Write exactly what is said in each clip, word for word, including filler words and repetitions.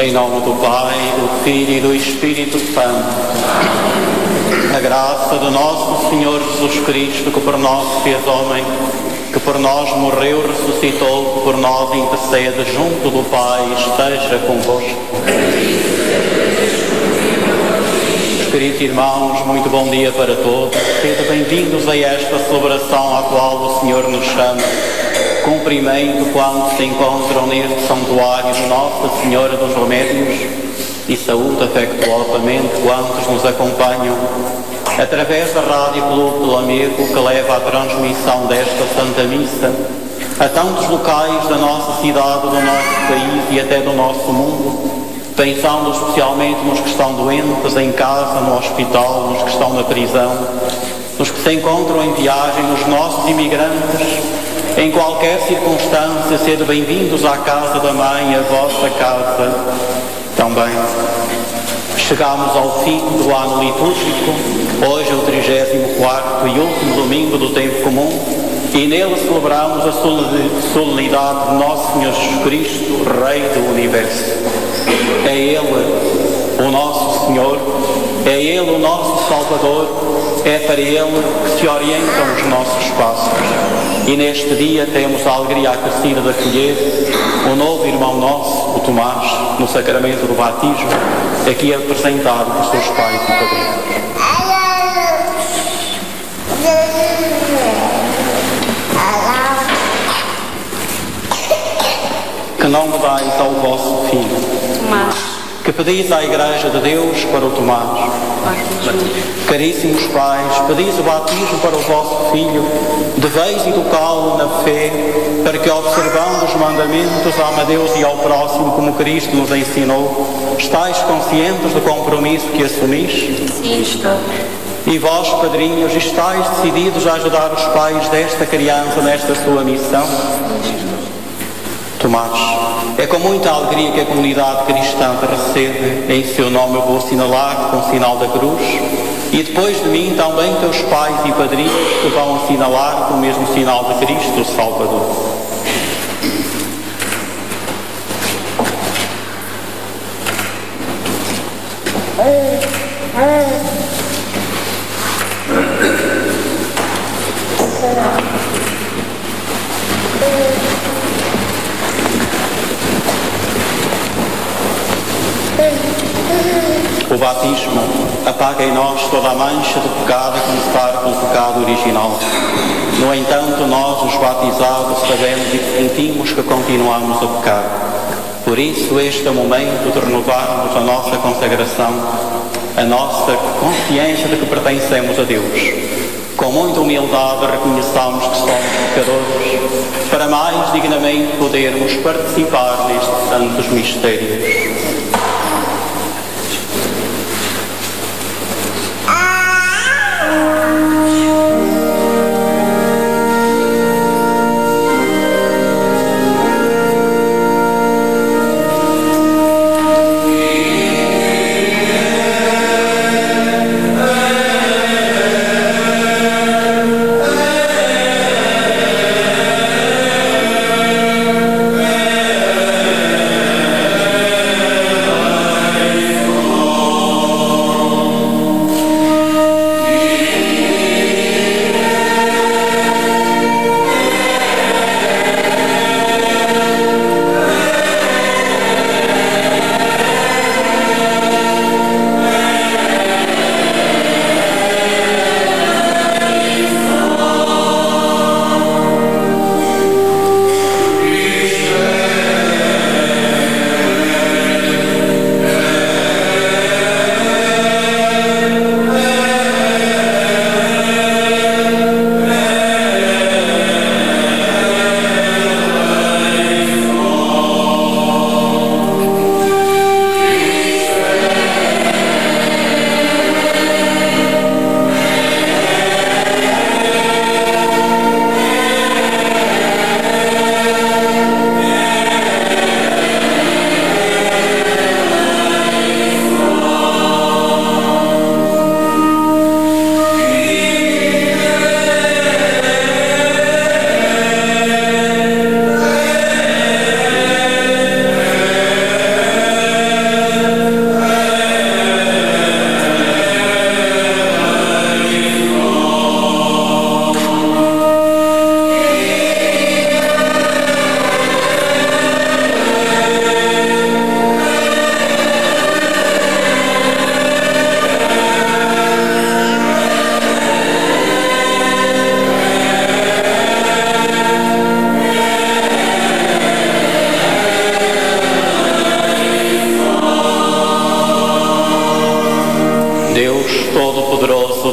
Em nome do Pai, do Filho e do Espírito Santo. A graça do nosso Senhor Jesus Cristo, que por nós se fez homem, que por nós morreu, ressuscitou, que por nós intercede junto do Pai, esteja convosco. Queridos irmãos, muito bom dia para todos. Sejam bem-vindos a esta celebração à qual o Senhor nos chama. Cumprimento quantos se encontram neste santuário de Nossa Senhora dos Remédios e saúde afetuosamente quantos nos acompanham através da Rádio Clube do Lamego, que leva a transmissão desta Santa Missa a tantos locais da nossa cidade, do nosso país e até do nosso mundo, pensando especialmente nos que estão doentes em casa, no hospital, nos que estão na prisão, nos que se encontram em viagem, nos nossos imigrantes. Em qualquer circunstância, sede bem-vindos à casa da Mãe, a vossa casa também. Chegamos ao fim do ano litúrgico. Hoje é o trigésimo quarto e último domingo do tempo comum, e nele celebramos a solenidade de Nosso Senhor Jesus Cristo, Rei do Universo. É Ele o nosso Senhor, é Ele o nosso Salvador, é para Ele que se orientam os nossos passos. E neste dia temos a alegria acrescida de acolher o novo irmão nosso, o Tomás, no sacramento do batismo, aqui apresentado por seus pais e padrinhos. Que não me dais ao vosso filho, Tomás, que pedis à Igreja de Deus para o Tomás. Caríssimos pais, pedis o batismo para o vosso filho, deveis educá-lo na fé, para que, observando os mandamentos, ame a Deus e ao próximo, como Cristo nos ensinou. Estais conscientes do compromisso que assumis? Sim, estou. E vós, padrinhos, estáis decididos a ajudar os pais desta criança nesta sua missão? Tomás, é com muita alegria que a comunidade cristã te recebe. Em seu nome eu vou assinalar com o sinal da cruz, e depois de mim também teus pais e padrinhos te vão assinalar com o mesmo sinal de Cristo, o Salvador. O batismo apaga em nós toda a mancha de pecado que nos separa pelo pecado original. No entanto, nós, os batizados, sabemos e sentimos que continuamos a pecar. Por isso, este é o momento de renovarmos a nossa consagração, a nossa consciência de que pertencemos a Deus. Com muita humildade reconheçamos que somos pecadores, para mais dignamente podermos participar nestes santos mistérios.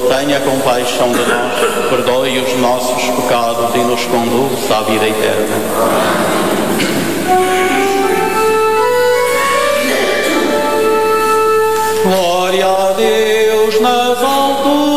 tenha compaixão de nós, perdoe os nossos pecados e nos conduz à vida eterna. Glória a Deus nas alturas.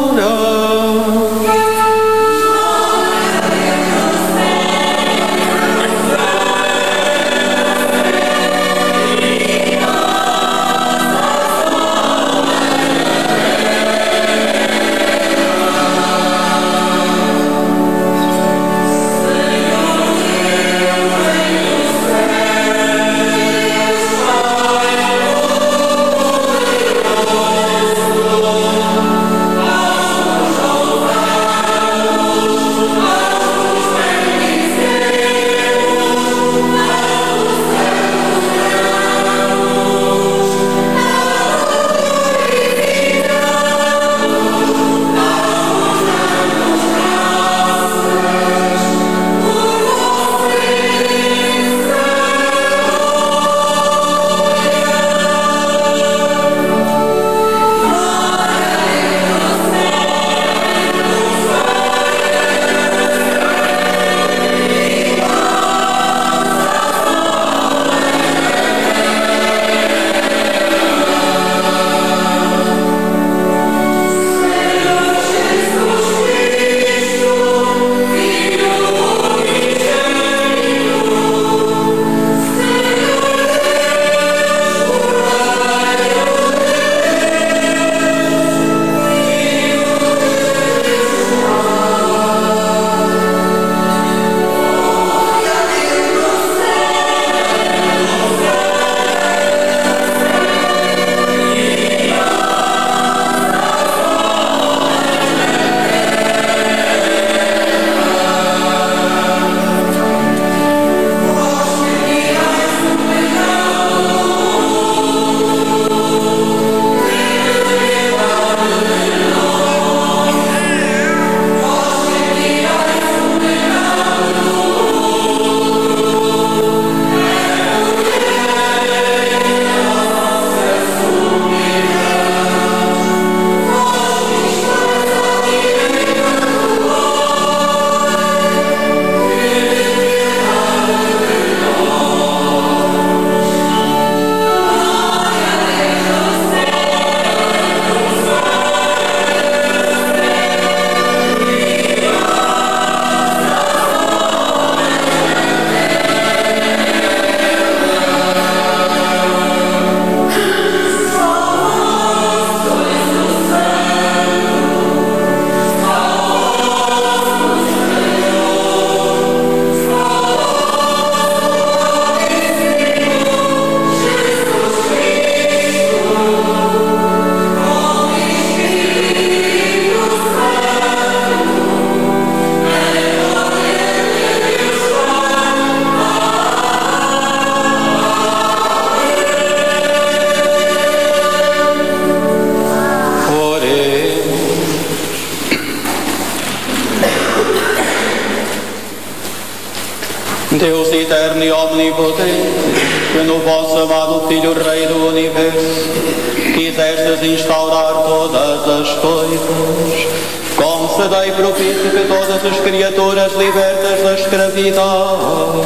Deus eterno e omnipotente, que no vosso amado Filho, Rei do Universo, quisestes instaurar todas as coisas, concedei propício que todas as criaturas libertas da escravidão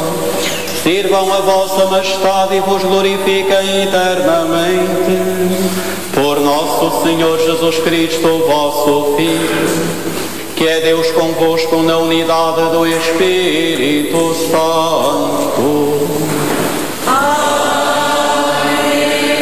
sirvam a vossa majestade e vos glorifiquem eternamente. Por nosso Senhor Jesus Cristo, vosso Filho, que é Deus convosco na unidade do Espírito Santo. Amém.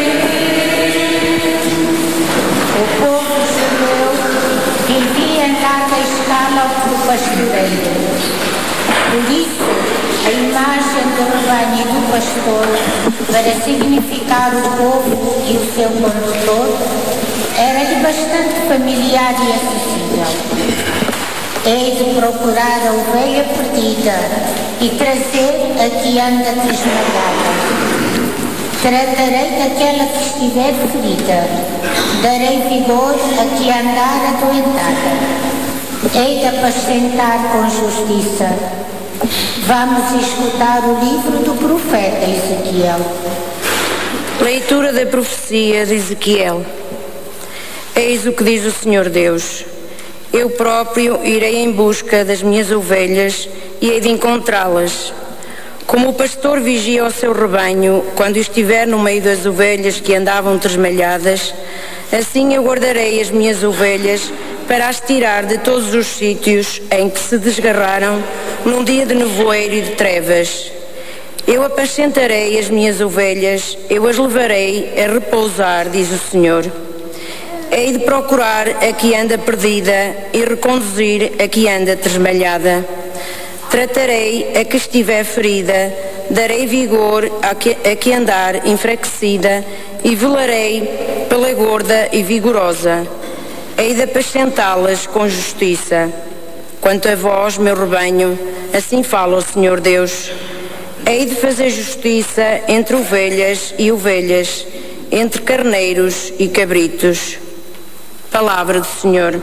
O povo judeu vivia em larga escala do pastoreio. Por isso, a imagem do rebanho e do pastor, para significar o povo e o seu condutor, era-lhe bastante familiar e acessível. Hei de procurar a ovelha perdida e trazer a que anda desmaiada. Tratarei daquela que estiver ferida, darei vigor a que andar adoentada. Hei de apacentar com justiça. Vamos escutar o livro do profeta Ezequiel. Leitura da profecia de Ezequiel. Eis o que diz o Senhor Deus: eu próprio irei em busca das minhas ovelhas e hei de encontrá-las. Como o pastor vigia o seu rebanho quando estiver no meio das ovelhas que andavam tresmalhadas, assim eu guardarei as minhas ovelhas para as tirar de todos os sítios em que se desgarraram num dia de nevoeiro e de trevas. Eu apacentarei as minhas ovelhas, eu as levarei a repousar, diz o Senhor. Hei de procurar a que anda perdida e reconduzir a que anda tresmalhada. Tratarei a que estiver ferida, darei vigor a que, a que andar enfraquecida e velarei pela gorda e vigorosa. Hei de apacentá-las com justiça. Quanto a vós, meu rebanho, assim fala o Senhor Deus: hei de fazer justiça entre ovelhas e ovelhas, entre carneiros e cabritos. Palavra do Senhor.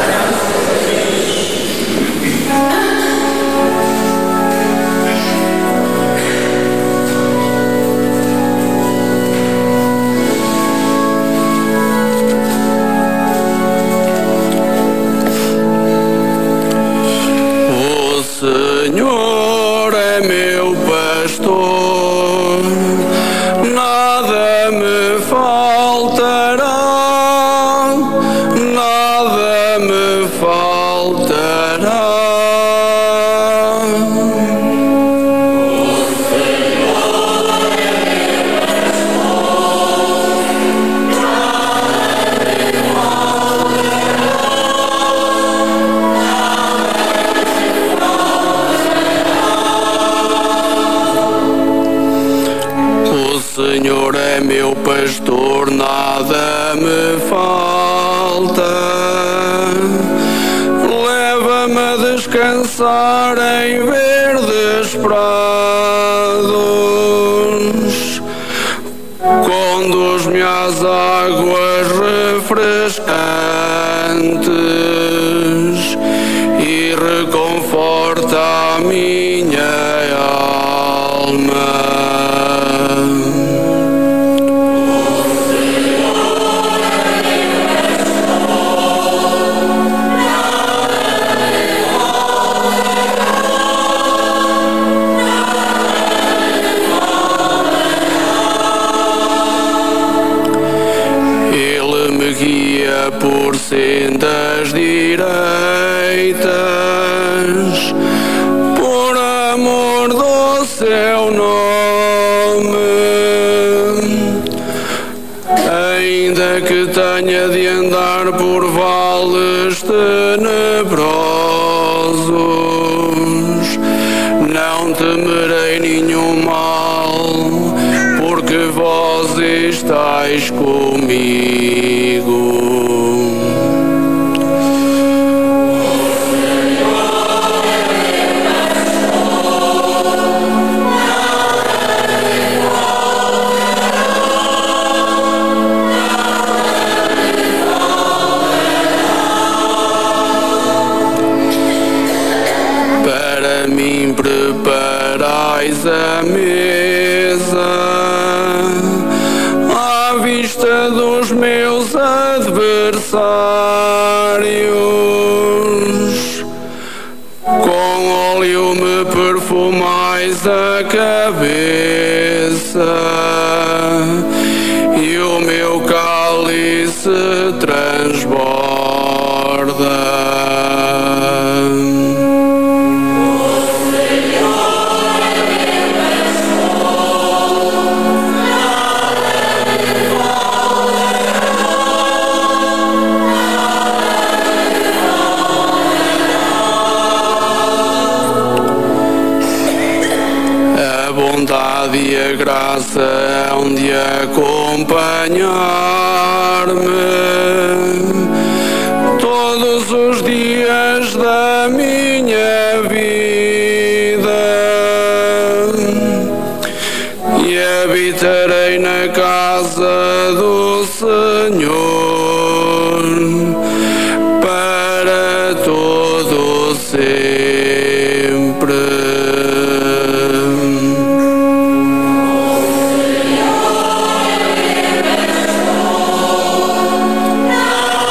O Senhor é meu pastor, nada me faltará. Nada me faltará. O Senhor é meu pastor, nada me faltará. O Senhor é meu pastor, nada me falta. Leva-me a descansar em verdes prados, conduz-me às águas refrescantes e reconforta a minha alma. Por sendas direitas, por amor do seu nome, ainda que tenha de andar por vales tenebrosos, não temerei nenhum mal, porque vós estáis comigo. Preparais a mesa à vista dos meus adversários, com óleo me perfumais a cabeça e o meu cálice transborda. E a graça hão de acompanhar-me todos os dias da minha vida e habitarei na casa do Senhor para todo sempre. Senhor,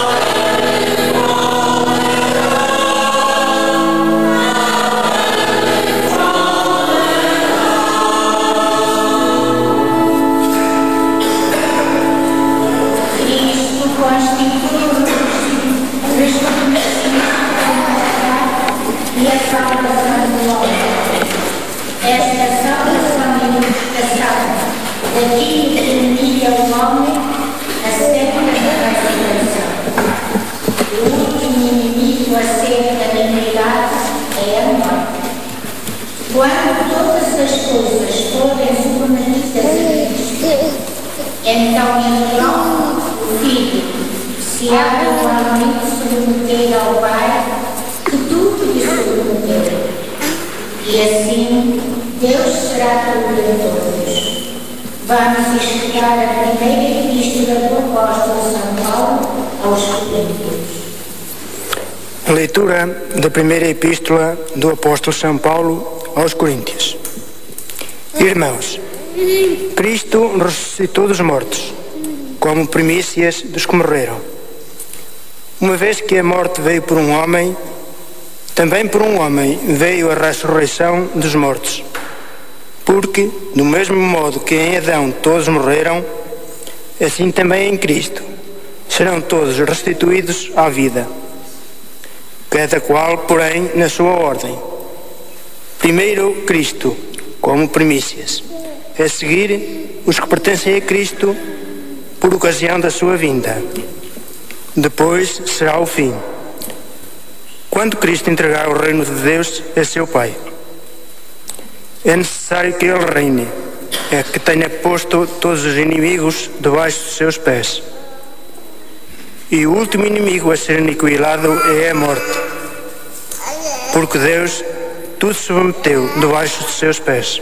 daquilo que humilha o homem, acerca da ressurreição. O último inimigo acerca da humanidade é a morte. Quando todas as coisas forem submetidas a Cristo, então ele, o Filho, se há igualmente submeter ao Pai, que tudo lhe submeteu. E assim, Deus será tudo em todos. Vamos estudar a primeira epístola do apóstolo São Paulo aos Coríntios. Leitura da primeira epístola do apóstolo São Paulo aos Coríntios. Irmãos, Cristo ressuscitou dos mortos, como primícias dos que morreram. Uma vez que a morte veio por um homem, também por um homem veio a ressurreição dos mortos. Porque, do mesmo modo que em Adão todos morreram, assim também em Cristo serão todos restituídos à vida. Cada qual, porém, na sua ordem. Primeiro Cristo, como primícias. A seguir, os que pertencem a Cristo por ocasião da sua vinda. Depois será o fim, quando Cristo entregar o reino de Deus a seu Pai. É necessário que Ele reine, é que tenha posto todos os inimigos debaixo dos seus pés. E o último inimigo a ser aniquilado é a morte, porque Deus tudo submeteu debaixo dos seus pés.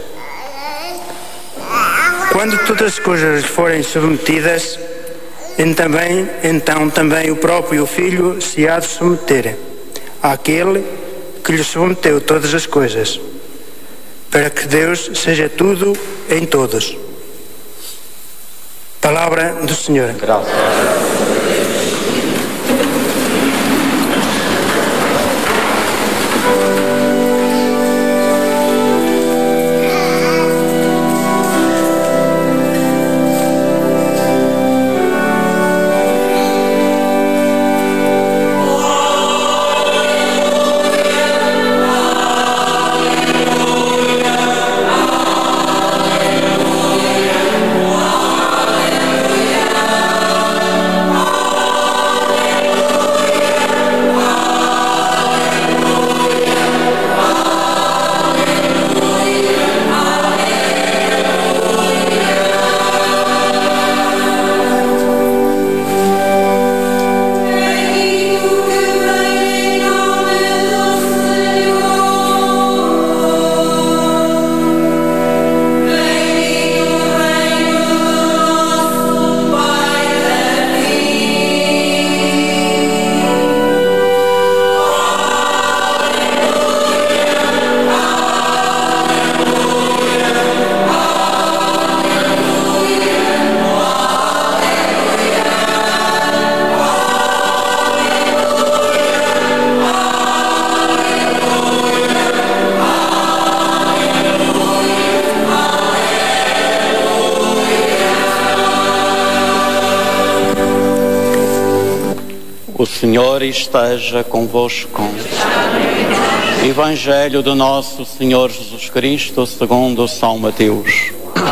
Quando todas as coisas forem submetidas, então também, então também o próprio Filho se há de submeter àquele que lhe submeteu todas as coisas, para que Deus seja tudo em todos. Palavra do Senhor. Graças. O Senhor esteja convosco. Evangelho do nosso Senhor Jesus Cristo segundo São Mateus.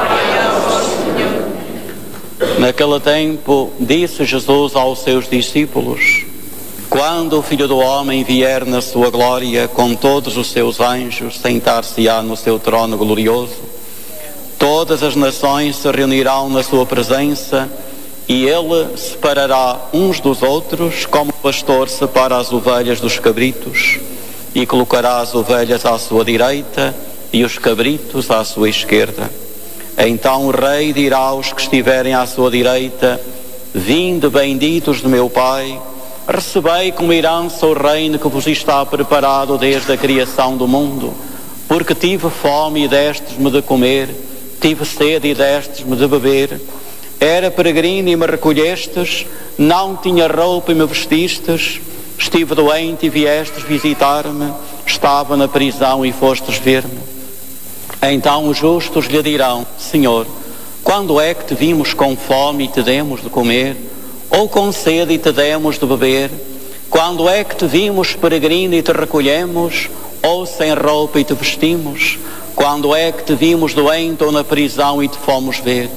Naquele tempo disse Jesus aos seus discípulos: quando o Filho do Homem vier na sua glória com todos os seus anjos, sentar-se-á no seu trono glorioso, todas as nações se reunirão na sua presença, e ele separará uns dos outros, como o pastor separa as ovelhas dos cabritos, e colocará as ovelhas à sua direita e os cabritos à sua esquerda. Então o rei dirá aos que estiverem à sua direita: vinde, benditos do meu Pai, recebei como herança o reino que vos está preparado desde a criação do mundo, porque tive fome e destes-me de comer, tive sede e destes-me de beber, era peregrino e me recolhestes, não tinha roupa e me vestistes, estive doente e viestes visitar-me, estava na prisão e fostes ver-me. Então os justos lhe dirão: Senhor, quando é que te vimos com fome e te demos de comer, ou com sede e te demos de beber? Quando é que te vimos peregrino e te recolhemos, ou sem roupa e te vestimos? Quando é que te vimos doente ou na prisão e te fomos ver?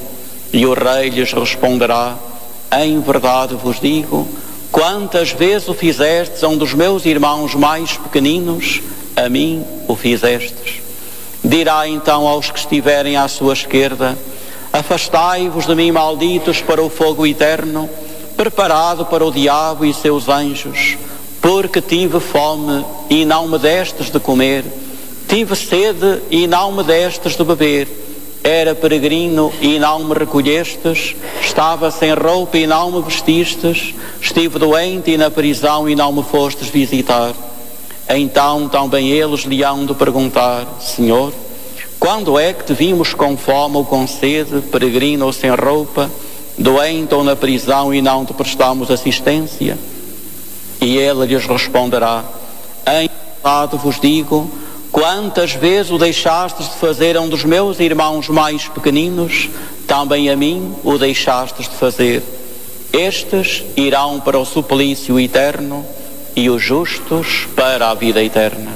E o rei lhes responderá: em verdade vos digo, quantas vezes o fizestes a um dos meus irmãos mais pequeninos, a mim o fizestes. Dirá então aos que estiverem à sua esquerda: afastai-vos de mim, malditos, para o fogo eterno, preparado para o diabo e seus anjos, porque tive fome e não me destes de comer, tive sede e não me destes de beber, era peregrino e não me recolhestes, estava sem roupa e não me vestistes, estive doente e na prisão e não me fostes visitar. Então também eles lhe hão de perguntar: Senhor, quando é que te vimos com fome ou com sede, peregrino ou sem roupa, doente ou na prisão e não te prestamos assistência? E ele lhes responderá: em verdade vos digo, quantas vezes o deixastes de fazer a um dos meus irmãos mais pequeninos, também a mim o deixastes de fazer. Estes irão para o suplício eterno e os justos para a vida eterna.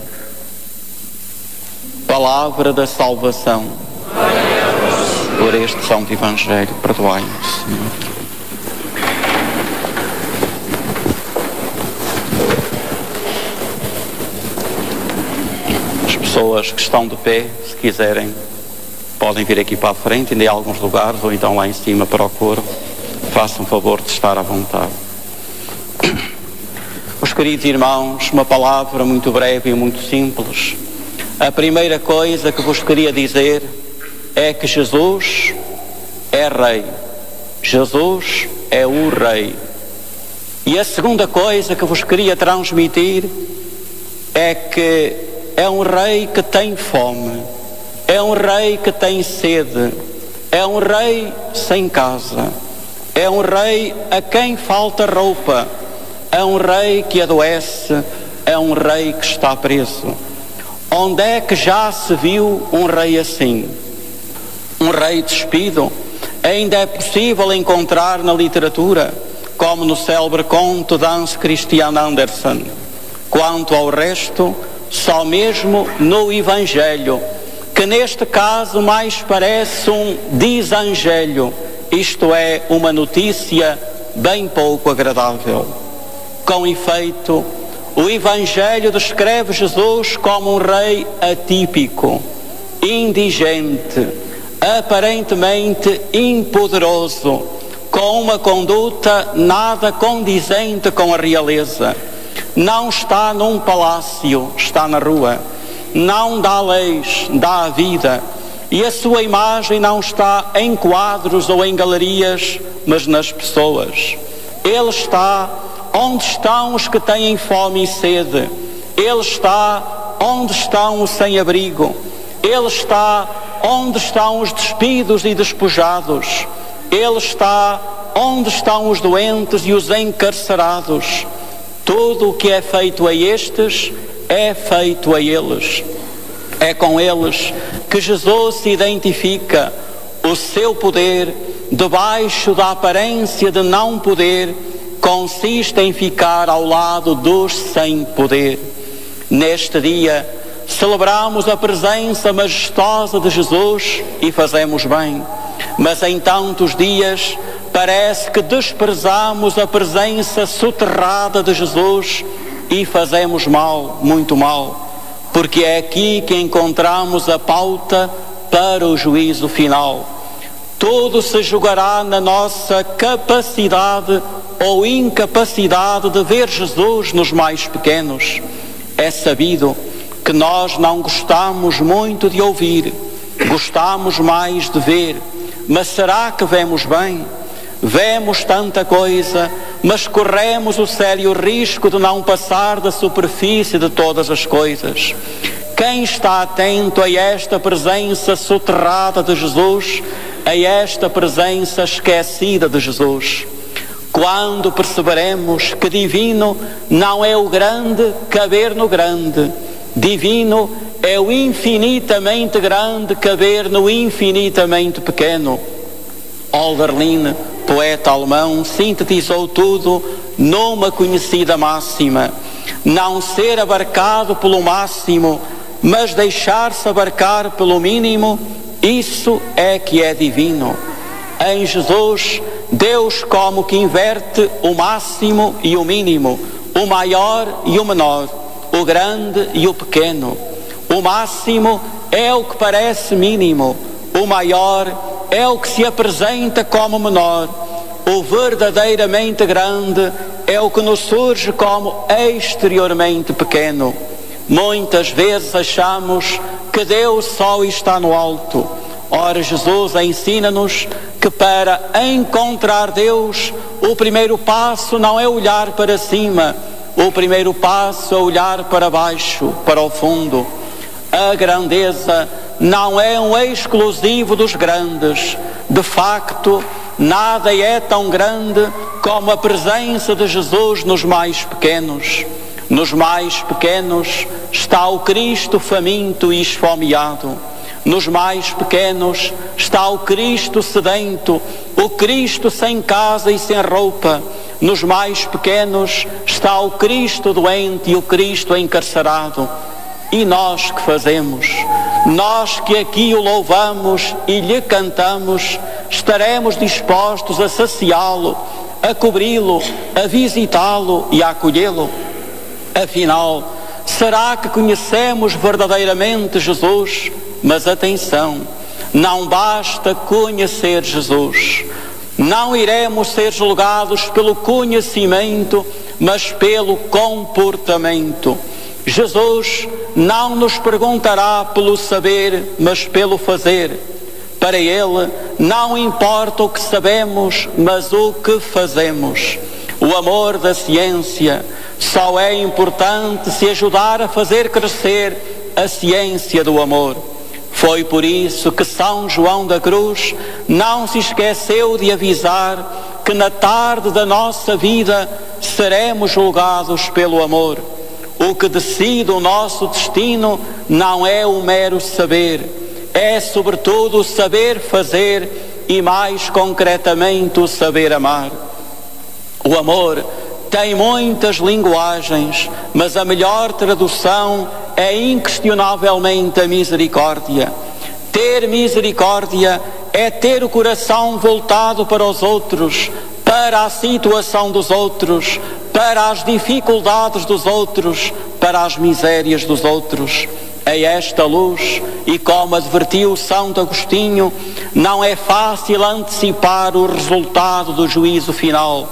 Palavra da salvação. Por este Santo Evangelho, perdoai-nos, Senhor. As pessoas que estão de pé, se quiserem, podem vir aqui para a frente, ainda há alguns lugares, ou então lá em cima procuram. Façam favor de estar à vontade. Meus queridos irmãos, uma palavra muito breve e muito simples. A primeira coisa que vos queria dizer é que Jesus é Rei. Jesus é o Rei. E a segunda coisa que vos queria transmitir é que é um Rei que tem fome, é um Rei que tem sede, é um Rei sem casa, é um Rei a quem falta roupa, é um Rei que adoece, é um Rei que está preso. Onde é que já se viu um Rei assim? Um Rei despido? Ainda é possível encontrar na literatura, como no célebre conto de Hans Christian Andersen. Quanto ao resto, só mesmo no Evangelho, que neste caso mais parece um disangelho, isto é, uma notícia bem pouco agradável. Com efeito, o Evangelho descreve Jesus como um rei atípico, indigente, aparentemente impoderoso, com uma conduta nada condizente com a realeza. Não está num palácio, está na rua. Não dá leis, dá a vida. E a sua imagem não está em quadros ou em galerias, mas nas pessoas. Ele está onde estão os que têm fome e sede. Ele está onde estão os sem-abrigo. Ele está onde estão os despidos e despojados. Ele está onde estão os doentes e os encarcerados. Tudo o que é feito a estes é feito a eles. É com eles que Jesus se identifica. O seu poder, debaixo da aparência de não poder, consiste em ficar ao lado dos sem poder. Neste dia, celebramos a presença majestosa de Jesus e fazemos bem. Mas em tantos dias, parece que desprezamos a presença soterrada de Jesus e fazemos mal, muito mal, porque é aqui que encontramos a pauta para o juízo final. Tudo se julgará na nossa capacidade ou incapacidade de ver Jesus nos mais pequenos. É sabido que nós não gostamos muito de ouvir, gostamos mais de ver, mas será que vemos bem? Vemos tanta coisa, mas corremos o sério risco de não passar da superfície de todas as coisas. Quem está atento a esta presença soterrada de Jesus, a esta presença esquecida de Jesus? Quando perceberemos que divino não é o grande caber no grande, divino é o infinitamente grande caber no infinitamente pequeno. Hölderlin, poeta alemão, sintetizou tudo numa conhecida máxima: não ser abarcado pelo máximo, mas deixar-se abarcar pelo mínimo, isso é que é divino. Em Jesus, Deus como que inverte o máximo e o mínimo, o maior e o menor, o grande e o pequeno. O máximo é o que parece mínimo, o maior é o que se apresenta como menor, o verdadeiramente grande é o que nos surge como exteriormente pequeno. Muitas vezes achamos que Deus só está no alto. Ora, Jesus ensina-nos que para encontrar Deus, o primeiro passo não é olhar para cima, o primeiro passo é olhar para baixo, para o fundo. A grandeza não é um exclusivo dos grandes. De facto, nada é tão grande como a presença de Jesus nos mais pequenos. Nos mais pequenos está o Cristo faminto e esfomeado. Nos mais pequenos está o Cristo sedento, o Cristo sem casa e sem roupa. Nos mais pequenos está o Cristo doente e o Cristo encarcerado. E nós que fazemos? Nós que aqui o louvamos e lhe cantamos, estaremos dispostos a saciá-lo, a cobri-lo, a visitá-lo e a acolhê-lo? Afinal, será que conhecemos verdadeiramente Jesus? Mas atenção, não basta conhecer Jesus. Não iremos ser julgados pelo conhecimento, mas pelo comportamento. Jesus não nos perguntará pelo saber, mas pelo fazer. Para Ele não importa o que sabemos, mas o que fazemos. O amor da ciência só é importante se ajudar a fazer crescer a ciência do amor. Foi por isso que São João da Cruz não se esqueceu de avisar que na tarde da nossa vida seremos julgados pelo amor. O que decide o nosso destino não é o mero saber, é sobretudo o saber fazer e, mais concretamente, o saber amar. O amor tem muitas linguagens, mas a melhor tradução é inquestionavelmente a misericórdia. Ter misericórdia é ter o coração voltado para os outros, para a situação dos outros, para as dificuldades dos outros, para as misérias dos outros. A esta luz, e como advertiu Santo Agostinho, não é fácil antecipar o resultado do juízo final.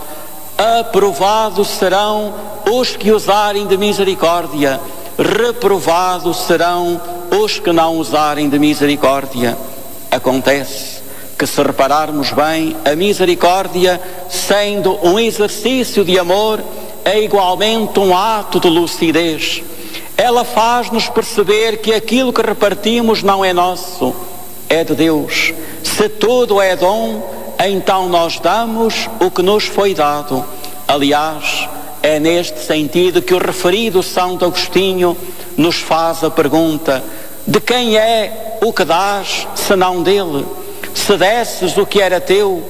Aprovados serão os que usarem de misericórdia, reprovados serão os que não usarem de misericórdia. Acontece que, se repararmos bem, a misericórdia, sendo um exercício de amor, é igualmente um ato de lucidez. Ela faz-nos perceber que aquilo que repartimos não é nosso, é de Deus. Se tudo é dom, então nós damos o que nos foi dado. Aliás, é neste sentido que o referido Santo Agostinho nos faz a pergunta: de quem é o que dás, senão dele? Se desses o que era teu,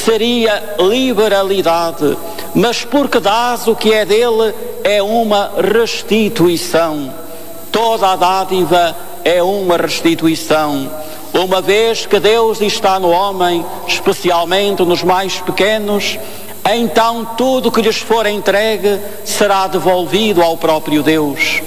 seria liberalidade, mas porque dás o que é dele, é uma restituição. Toda a dádiva é uma restituição. Uma vez que Deus está no homem, especialmente nos mais pequenos, então tudo que lhes for entregue será devolvido ao próprio Deus.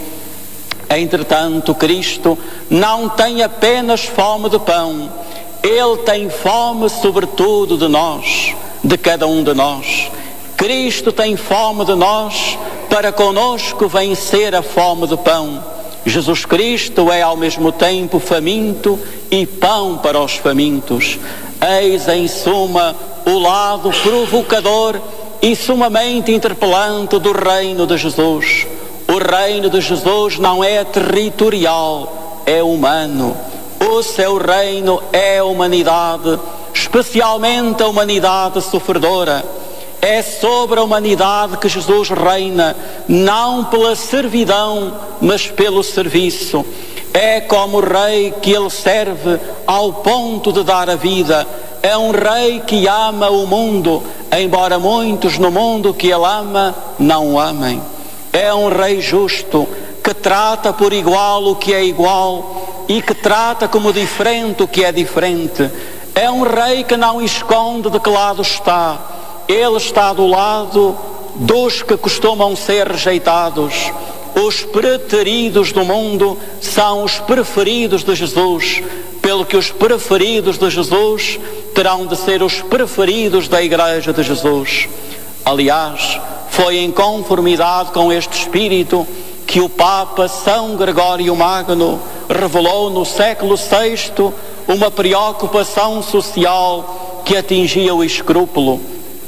Entretanto, Cristo não tem apenas fome de pão, Ele tem fome sobretudo de nós, de cada um de nós. Cristo tem fome de nós para conosco vencer a fome de pão. Jesus Cristo é ao mesmo tempo faminto e pão para os famintos. Eis em suma o lado provocador e sumamente interpelante do reino de Jesus. O reino de Jesus não é territorial, é humano. O seu reino é a humanidade, especialmente a humanidade sofredora. É sobre a humanidade que Jesus reina, não pela servidão, mas pelo serviço. É como rei que ele serve ao ponto de dar a vida. É um rei que ama o mundo, embora muitos no mundo que ele ama não o amem. É um rei justo, que trata por igual o que é igual e que trata como diferente o que é diferente. É um rei que não esconde de que lado está. Ele está do lado dos que costumam ser rejeitados. Os preteridos do mundo são os preferidos de Jesus, pelo que os preferidos de Jesus terão de ser os preferidos da Igreja de Jesus. Aliás, foi em conformidade com este espírito que o Papa São Gregório Magno revelou no século sexto uma preocupação social que atingia o escrúpulo.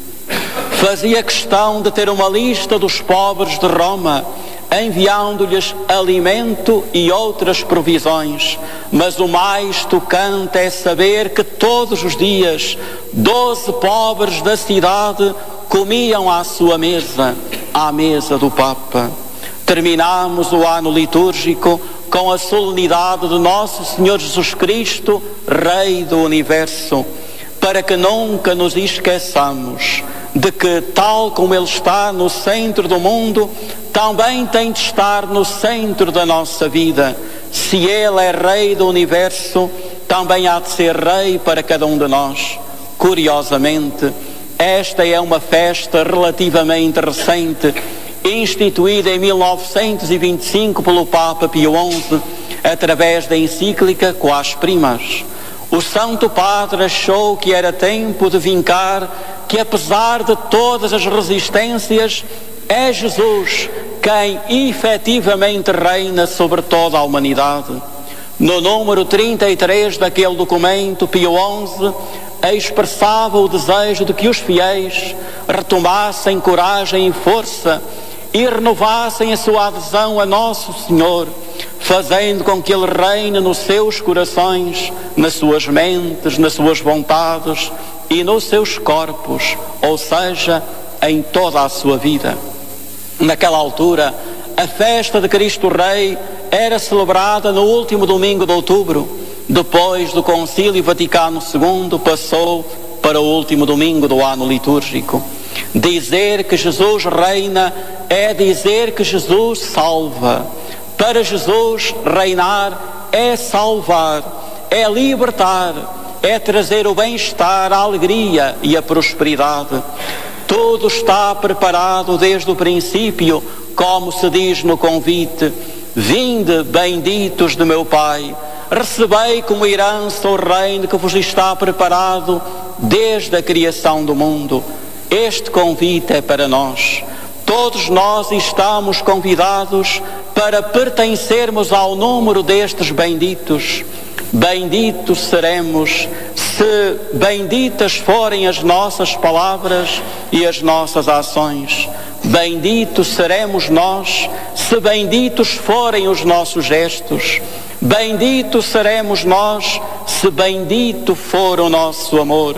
Fazia questão de ter uma lista dos pobres de Roma, enviando-lhes alimento e outras provisões, mas o mais tocante é saber que todos os dias doze pobres da cidade comiam à sua mesa, à mesa do Papa. Terminamos o ano litúrgico com a solenidade de Nosso Senhor Jesus Cristo, Rei do Universo, para que nunca nos esqueçamos de que, tal como Ele está no centro do mundo, também tem de estar no centro da nossa vida. Se Ele é Rei do Universo, também há de ser Rei para cada um de nós. Curiosamente, esta é uma festa relativamente recente, instituída em mil novecentos e vinte e cinco pelo Papa Pio onze, através da encíclica Quas Primas. O Santo Padre achou que era tempo de vincar que, apesar de todas as resistências, é Jesus quem efetivamente reina sobre toda a humanidade. No número trinta e três daquele documento, Pio onze expressava o desejo de que os fiéis retomassem coragem e força e renovassem a sua adesão a Nosso Senhor, fazendo com que Ele reine nos seus corações, nas suas mentes, nas suas vontades e nos seus corpos, ou seja, em toda a sua vida. Naquela altura, a festa de Cristo Rei era celebrada no último domingo de outubro. Depois do Concílio Vaticano segundo, passou para o último domingo do ano litúrgico. Dizer que Jesus reina é dizer que Jesus salva. Para Jesus, reinar é salvar, é libertar, é trazer o bem-estar, a alegria e a prosperidade. Tudo está preparado desde o princípio, como se diz no convite: vinde, benditos de meu Pai, recebei como herança o reino que vos está preparado desde a criação do mundo. Este convite é para nós. Todos nós estamos convidados para pertencermos ao número destes benditos. Benditos seremos se benditas forem as nossas palavras e as nossas ações. Benditos seremos nós se benditos forem os nossos gestos. Benditos seremos nós se bendito for o nosso amor.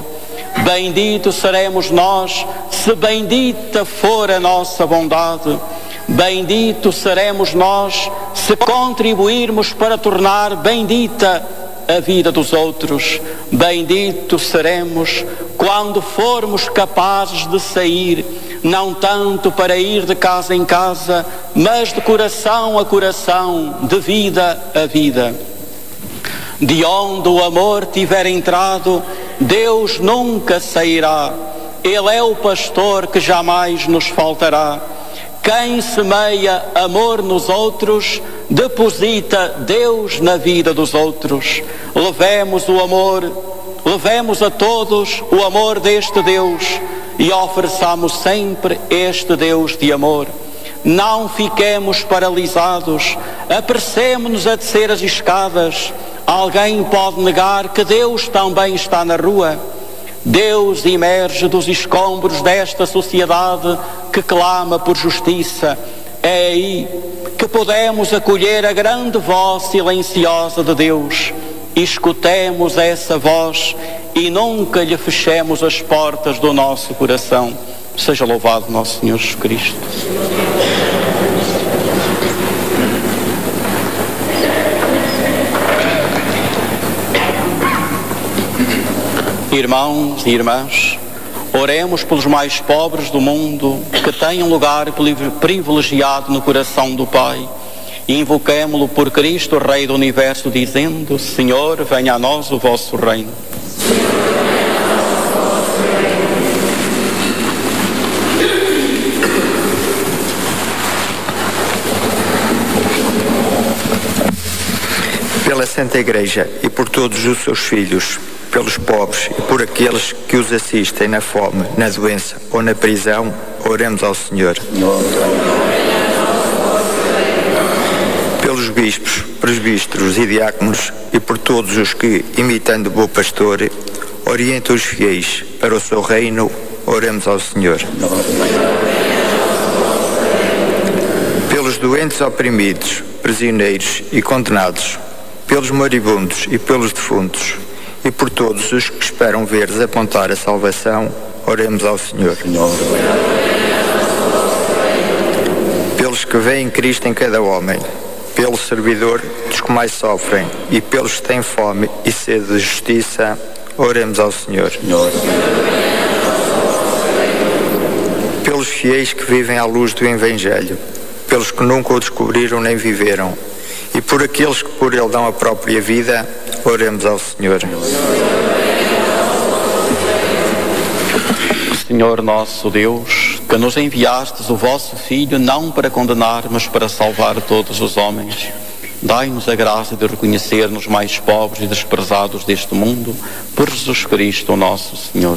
Bendito seremos nós se bendita for a nossa bondade. Bendito seremos nós se contribuirmos para tornar bendita a vida dos outros. Bendito seremos quando formos capazes de sair, não tanto para ir de casa em casa, mas de coração a coração, de vida a vida. De onde o amor tiver entrado, Deus nunca sairá. Ele é o pastor que jamais nos faltará. Quem semeia amor nos outros, deposita Deus na vida dos outros. Levemos o amor, levemos a todos o amor deste Deus e ofereçamos sempre este Deus de amor. Não fiquemos paralisados, apressemo-nos a descer as escadas. Alguém pode negar que Deus também está na rua? Deus emerge dos escombros desta sociedade que clama por justiça. É aí que podemos acolher a grande voz silenciosa de Deus. Escutemos essa voz e nunca lhe fechemos as portas do nosso coração. Seja louvado nosso Senhor Jesus Cristo. Irmãos e irmãs, oremos pelos mais pobres do mundo, que têm um lugar privilegiado no coração do Pai, e invoquemo-lo por Cristo, Rei do Universo, dizendo: Senhor, venha a nós o vosso reino. Pela Santa Igreja e por todos os seus filhos, pelos pobres e por aqueles que os assistem na fome, na doença ou na prisão, oremos ao Senhor. Pelos bispos, presbíteros e diáconos e por todos os que, imitando o bom pastor, orientam os fiéis para o seu reino, oremos ao Senhor. Pelos doentes oprimidos, prisioneiros e condenados, pelos moribundos e pelos defuntos, e por todos os que esperam ver desapontar a salvação, oremos ao Senhor. Pelos que veem Cristo em cada homem, pelo servidor dos que mais sofrem, e pelos que têm fome e sede de justiça, oremos ao Senhor. Pelos fiéis que vivem à luz do Evangelho, pelos que nunca o descobriram nem viveram, e por aqueles que por ele dão a própria vida, oremos ao Senhor. Senhor nosso Deus, que nos enviastes o vosso Filho não para condenar, mas para salvar todos os homens, dai-nos a graça de reconhecer-nos mais pobres e desprezados deste mundo, por Jesus Cristo, nosso Senhor.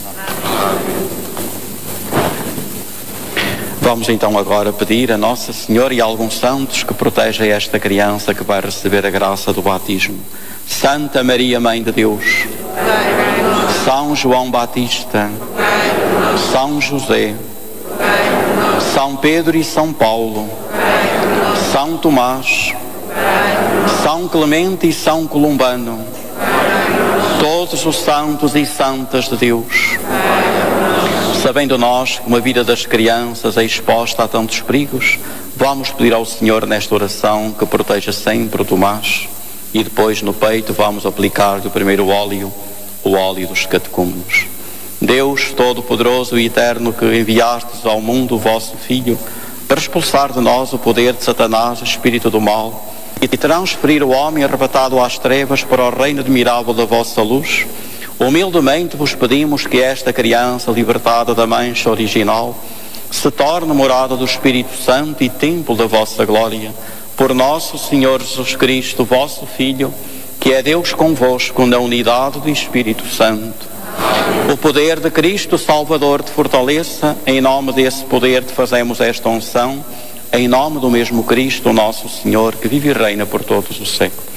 Vamos então agora pedir a Nossa Senhora e a alguns santos que protejam esta criança que vai receber a graça do batismo. Santa Maria, Mãe de Deus, São João Batista, São José, São Pedro e São Paulo, São Tomás, São Clemente e São Columbano, todos os santos e santas de Deus, sabendo nós que uma vida das crianças é exposta a tantos perigos, vamos pedir ao Senhor nesta oração que proteja sempre o Tomás, e depois no peito vamos aplicar-lhe o primeiro óleo, o óleo dos catecúmenos. Deus Todo-Poderoso e Eterno, que enviastes ao mundo o vosso Filho para expulsar de nós o poder de Satanás, o espírito do mal, e transferir o homem arrebatado às trevas para o reino admirável da vossa luz, humildemente vos pedimos que esta criança, libertada da mancha original, se torne morada do Espírito Santo e templo da vossa glória, por nosso Senhor Jesus Cristo, vosso Filho, que é Deus convosco na unidade do Espírito Santo. O poder de Cristo Salvador te fortaleça, em nome desse poder te fazemos esta unção, em nome do mesmo Cristo, nosso Senhor, que vive e reina por todos os séculos.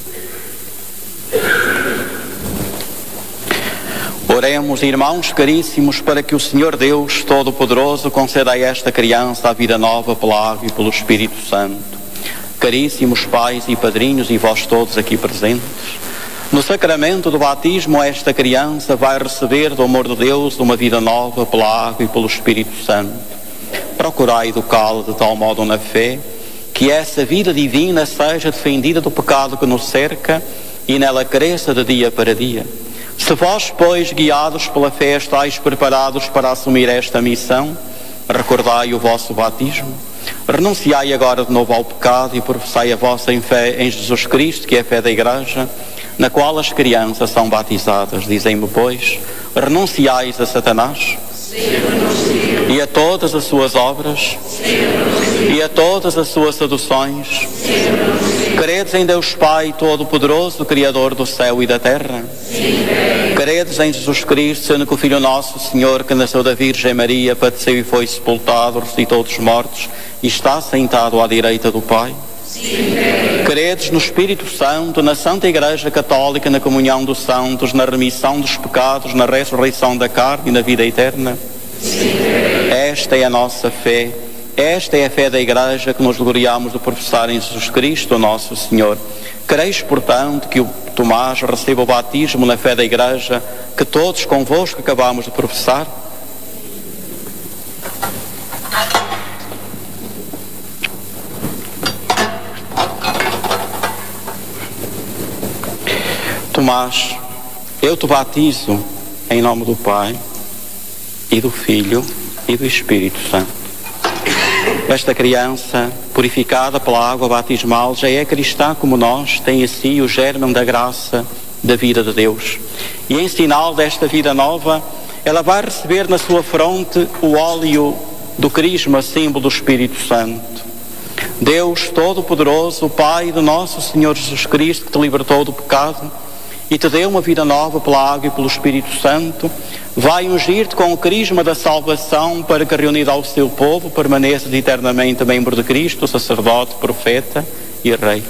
Oremos, irmãos caríssimos, para que o Senhor Deus Todo-Poderoso conceda a esta criança a vida nova pela água e pelo Espírito Santo. Caríssimos pais e padrinhos e vós todos aqui presentes, no sacramento do batismo esta criança vai receber do amor de Deus uma vida nova pela água e pelo Espírito Santo. Procurai educá-la de tal modo na fé que essa vida divina seja defendida do pecado que nos cerca e nela cresça de dia para dia. Se vós, pois, guiados pela fé, estáis preparados para assumir esta missão, recordai o vosso batismo, renunciai agora de novo ao pecado e professai a vossa fé em Jesus Cristo, que é a fé da Igreja, na qual as crianças são batizadas. Dizem-me, pois, renunciais a Satanás? Sim, renuncio. E a todas as suas obras? Sim, renuncio. E a todas as suas seduções? Sim, renuncio. Credes em Deus Pai Todo-Poderoso, Criador do céu e da terra? Sim, creio. Credes em Jesus Cristo, sendo que o Filho nosso Senhor, que nasceu da Virgem Maria, padeceu e foi sepultado, ressuscitou dos mortos e está sentado à direita do Pai? Sim, creio. Credes no Espírito Santo, na Santa Igreja Católica, na comunhão dos santos, na remissão dos pecados, na ressurreição da carne e na vida eterna? Sim, creio. Esta é a nossa fé. Esta é a fé da Igreja que nos gloriamos de professar em Jesus Cristo, nosso Senhor. Quereis, portanto, que o Tomás receba o batismo na fé da Igreja que todos convosco acabamos de professar? Tomás, eu te batizo em nome do Pai e do Filho e do Espírito Santo. Esta criança, purificada pela água batismal, já é cristã como nós, tem em si o germe da graça da vida de Deus. E em sinal desta vida nova, ela vai receber na sua fronte o óleo do crisma, símbolo do Espírito Santo. Deus Todo-Poderoso, o Pai do nosso Senhor Jesus Cristo, que te libertou do pecado e te deu uma vida nova pela água e pelo Espírito Santo, vai ungir-te com o crisma da salvação para que, reunido ao seu povo, permaneças eternamente membro de Cristo, sacerdote, profeta e rei.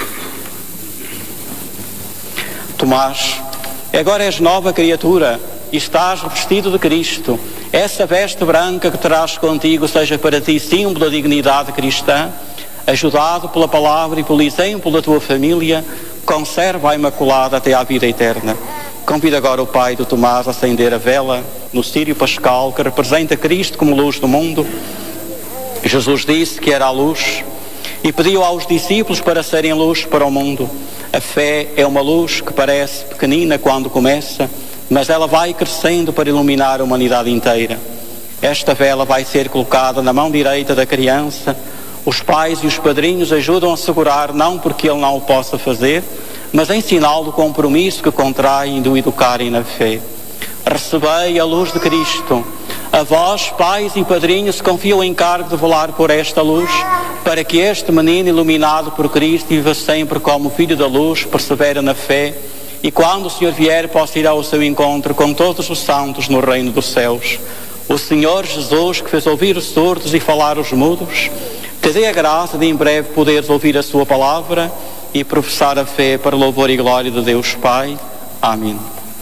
Tomás, agora és nova criatura e estás revestido de Cristo. Essa veste branca que terás contigo seja para ti símbolo da dignidade cristã. Ajudado pela palavra e pelo exemplo da tua família, conserva a Imaculada até à vida eterna. Convido agora o pai do Tomás a acender a vela no círio pascal que representa Cristo como luz do mundo. Jesus disse que era a luz e pediu aos discípulos para serem luz para o mundo. A fé é uma luz que parece pequenina quando começa, mas ela vai crescendo para iluminar a humanidade inteira. Esta vela vai ser colocada na mão direita da criança. Os pais e os padrinhos ajudam a segurar, não porque ele não o possa fazer, mas em sinal do compromisso que contraem de o educarem na fé. Recebei a luz de Cristo. A vós, pais e padrinhos, confio o encargo de velar por esta luz, para que este menino, iluminado por Cristo, viva sempre como filho da luz, persevere na fé, e quando o Senhor vier, possa ir ao seu encontro com todos os santos no reino dos céus. O Senhor Jesus, que fez ouvir os surdos e falar os mudos, te dê a graça de em breve poderes ouvir a sua palavra e professar a fé para louvor e glória de Deus Pai. Amém.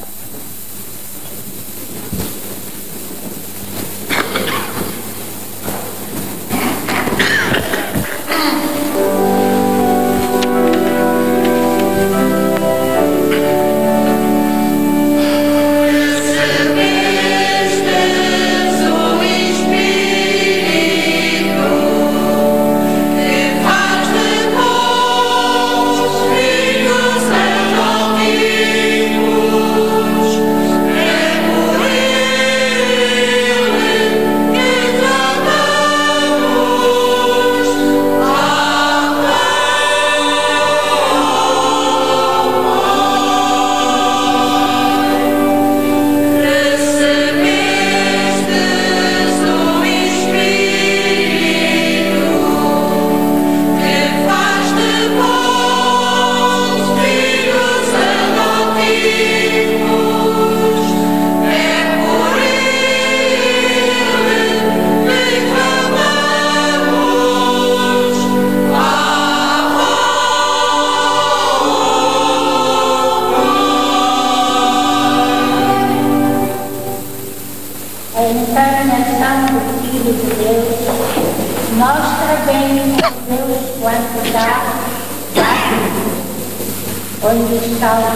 Onde está o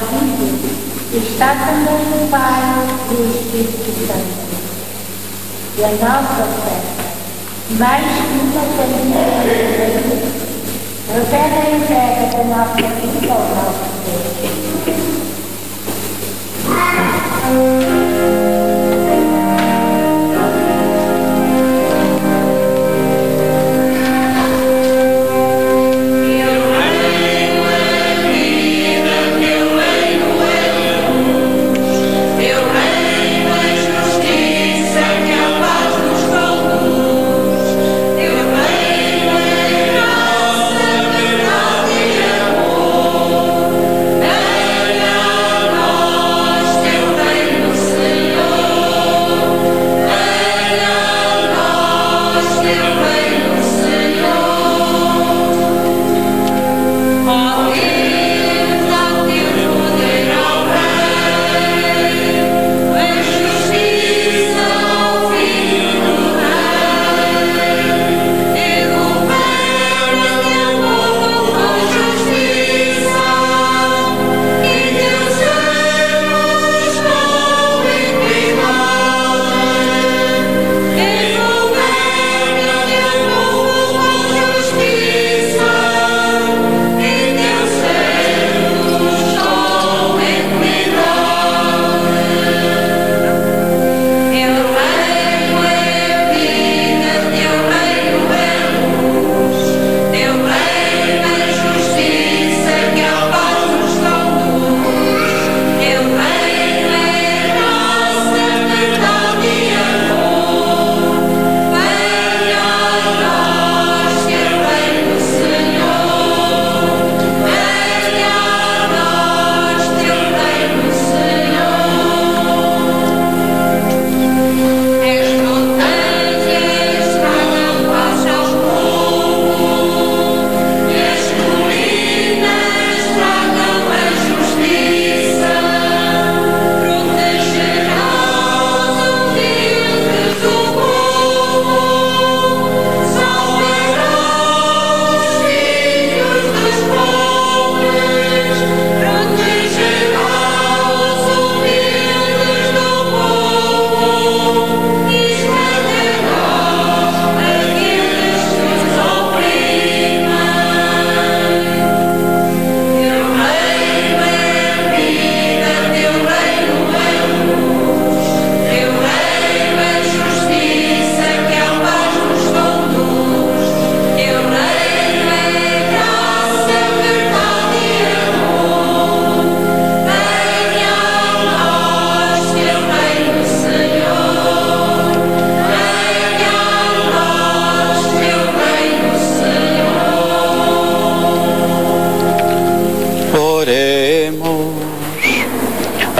Filho, está também o Pai e o Espírito Santo. E a nossa oferta, mais que uma família, revela a entrega da nossa vida ao nosso Deus. Hey!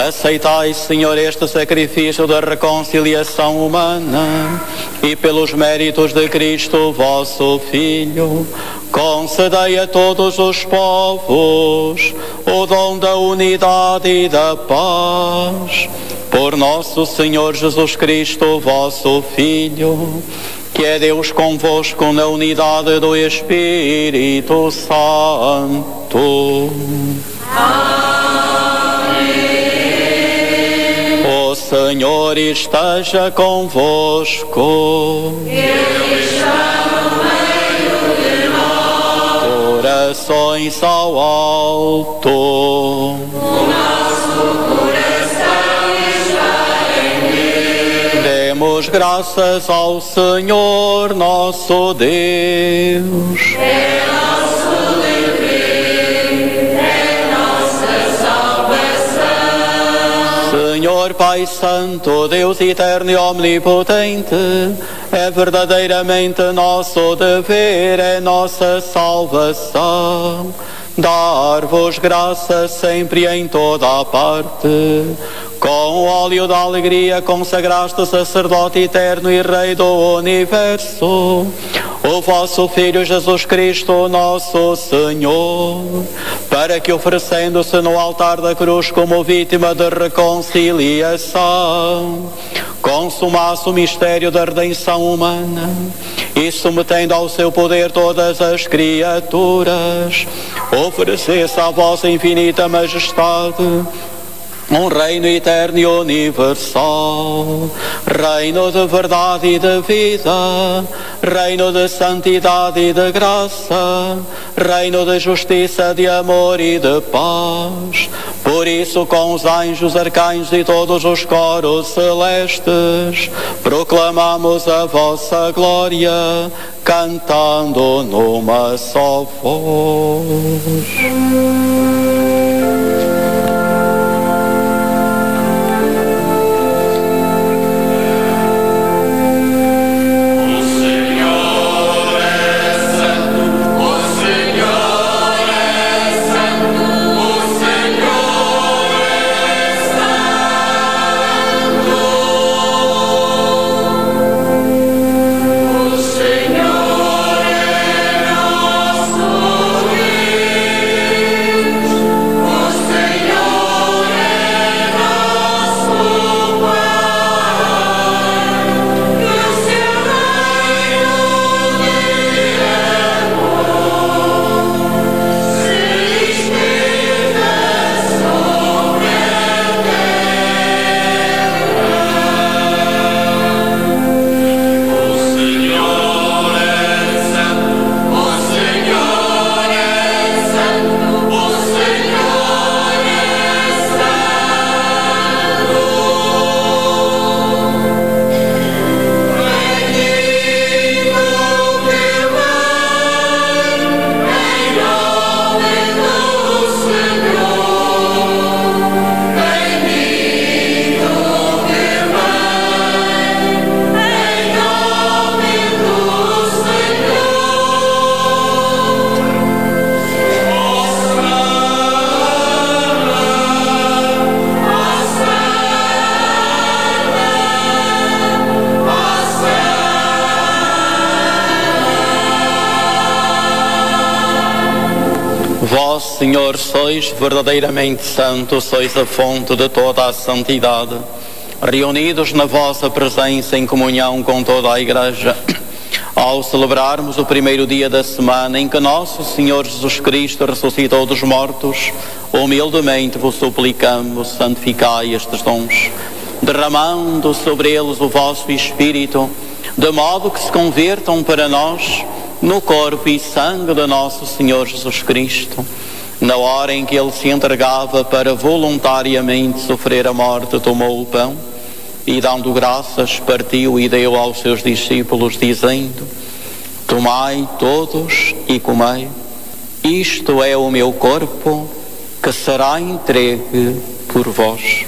Aceitai, Senhor, este sacrifício da reconciliação humana e pelos méritos de Cristo, vosso Filho, concedei a todos os povos o dom da unidade e da paz. Por nosso Senhor Jesus Cristo, vosso Filho, que é Deus convosco na unidade do Espírito Santo. O Senhor esteja convosco. Ele está no meio de nós. Corações ao alto. O nosso coração está em ti. Demos graças ao Senhor nosso Deus. É nosso dever, é nossa salvação. Senhor Pai Santo, Deus eterno e omnipotente, é verdadeiramente nosso dever, é nossa salvação, dar-vos graças sempre e em toda a parte. Com o óleo da alegria consagraste sacerdote eterno e Rei do universo, o vosso Filho Jesus Cristo, nosso Senhor, para que, oferecendo-se no altar da cruz como vítima de reconciliação, consumasse o mistério da redenção humana e, submetendo ao seu poder todas as criaturas, oferecesse à vossa infinita majestade um reino eterno e universal, reino de verdade e de vida, reino de santidade e de graça, reino de justiça, de amor e de paz. Por isso, com os anjos, arcanjos e todos os coros celestes, proclamamos a vossa glória, cantando numa só voz. Vós, Senhor, sois verdadeiramente santo, sois a fonte de toda a santidade. Reunidos na vossa presença em comunhão com toda a Igreja, ao celebrarmos o primeiro dia da semana em que nosso Senhor Jesus Cristo ressuscitou dos mortos, humildemente vos suplicamos, santificai estes dons, derramando sobre eles o vosso Espírito, de modo que se convertam para nós no corpo e sangue de nosso Senhor Jesus Cristo. Na hora em que ele se entregava para voluntariamente sofrer a morte, tomou o pão e, dando graças, partiu e deu aos seus discípulos, dizendo: tomai todos e comei, isto é o meu corpo, que será entregue por vós.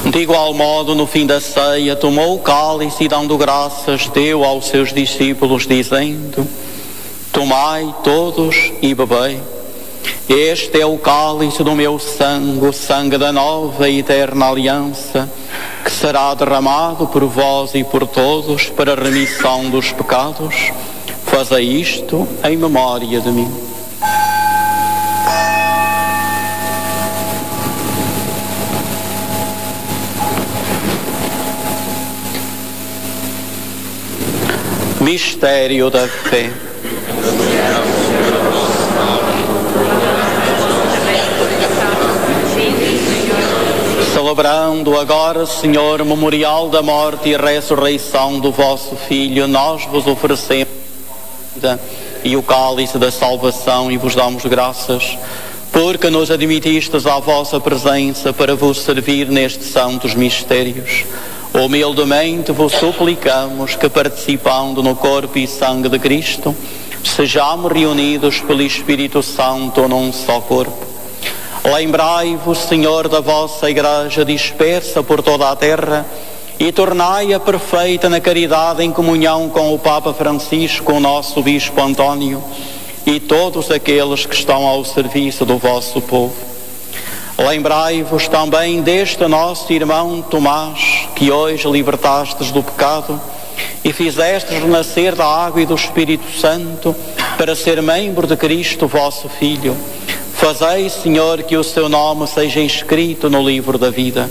De igual modo, no fim da ceia, tomou o cálice e, dando graças, deu aos seus discípulos, dizendo: tomai todos e bebei. Este é o cálice do meu sangue, o sangue da nova e eterna aliança, que será derramado por vós e por todos para a remissão dos pecados. Fazei isto em memória de mim. Mistério da fé. Celebrando agora, Senhor, o memorial da morte e ressurreição do vosso Filho, nós vos oferecemos a vida e o cálice da salvação e vos damos graças, porque nos admitistes à vossa presença para vos servir nestes santos mistérios. Humildemente vos suplicamos que, participando no corpo e sangue de Cristo, sejamos reunidos pelo Espírito Santo num só corpo. Lembrai-vos, Senhor, da vossa Igreja dispersa por toda a terra e tornai-a perfeita na caridade, em comunhão com o Papa Francisco, o nosso Bispo António e todos aqueles que estão ao serviço do vosso povo. Lembrai-vos também deste nosso irmão Tomás, que hoje libertastes do pecado e fizestes renascer da água e do Espírito Santo para ser membro de Cristo, vosso Filho. Fazei, Senhor, que o seu nome seja inscrito no livro da vida.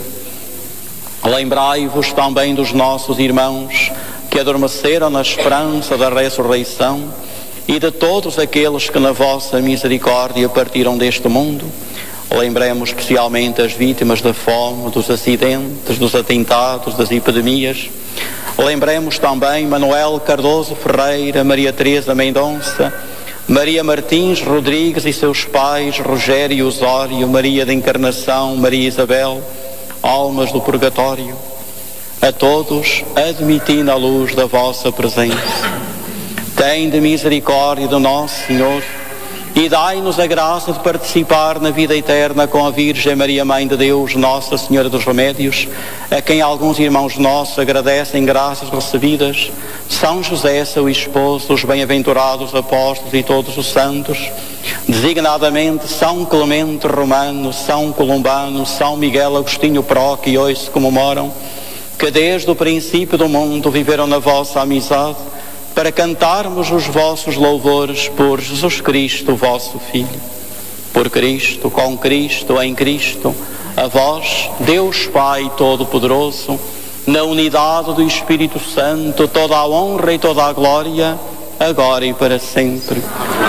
Lembrai-vos também dos nossos irmãos que adormeceram na esperança da ressurreição e de todos aqueles que na vossa misericórdia partiram deste mundo. Lembremos especialmente as vítimas da fome, dos acidentes, dos atentados, das epidemias. Lembremos também Manuel Cardoso Ferreira, Maria Teresa Mendonça, Maria Martins Rodrigues e seus pais, Rogério Osório, Maria da Encarnação, Maria Isabel, almas do purgatório. A todos admiti na luz da vossa presença. Tende misericórdia do nosso Senhor e dai-nos a graça de participar na vida eterna com a Virgem Maria, Mãe de Deus, Nossa Senhora dos Remédios, a quem alguns irmãos nossos agradecem graças recebidas, São José, seu esposo, os bem-aventurados apóstolos e todos os santos, designadamente São Clemente Romano, São Columbano, São Miguel Agostinho Proc, que hoje se comemoram, que desde o princípio do mundo viveram na vossa amizade, para cantarmos os vossos louvores por Jesus Cristo, vosso Filho. Por Cristo, com Cristo, em Cristo, a vós, Deus Pai Todo-Poderoso, na unidade do Espírito Santo, toda a honra e toda a glória, agora e para sempre.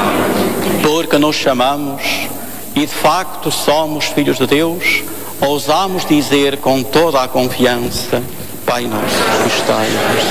Porque nos chamamos e de facto somos filhos de Deus, ousamos dizer com toda a confiança: Pai nosso que estais nos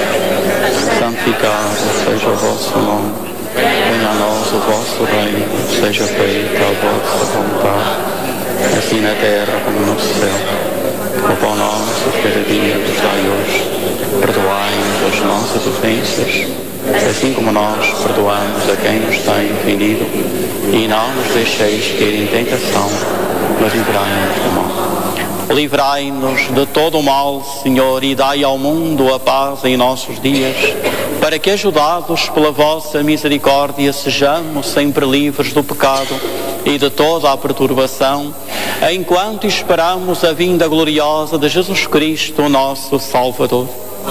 céus, santificado seja o vosso nome, venha a nós o vosso reino, seja feita a vossa vontade, assim na terra como no céu. O pão nosso de cada dia nos dai hoje, perdoai-nos as nossas ofensas, assim como nós perdoamos a quem nos tem ofendido, e não nos deixeis cair em tentação, mas livrai-nos do mal. Livrai-nos de todo o mal, Senhor, e dai ao mundo a paz em nossos dias, para que, ajudados pela vossa misericórdia, sejamos sempre livres do pecado e de toda a perturbação, enquanto esperamos a vinda gloriosa de Jesus Cristo, nosso Salvador.